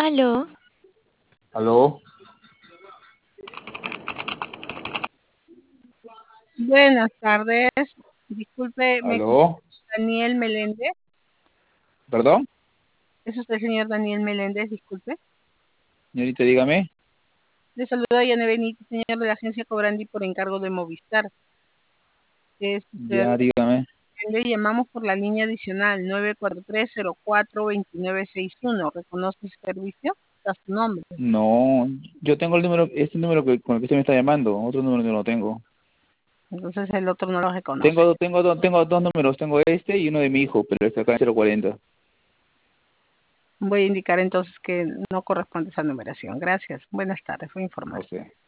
Aló, ¿Aló? Buenas tardes. Disculpe, ¿Aló? Daniel Meléndez. ¿Perdón? ¿Es usted el señor Daniel Meléndez? Disculpe. Señorita, dígame. Le saluda Yane Benítez, señor de la agencia Cobrandi por encargo de Movistar. Es usted Ya, dígame. le llamamos por la línea adicional 943-04-2961. ¿Reconoce ese servicio? Está su nombre. No, yo tengo el número, este número con el que usted me está llamando. Otro número no lo tengo. Entonces el otro no lo reconoce. Tengo dos números. Tengo este y uno de mi hijo, pero este acá en 040. Voy a indicar entonces que no corresponde esa numeración. Gracias. Buenas tardes. Fue A información. usted.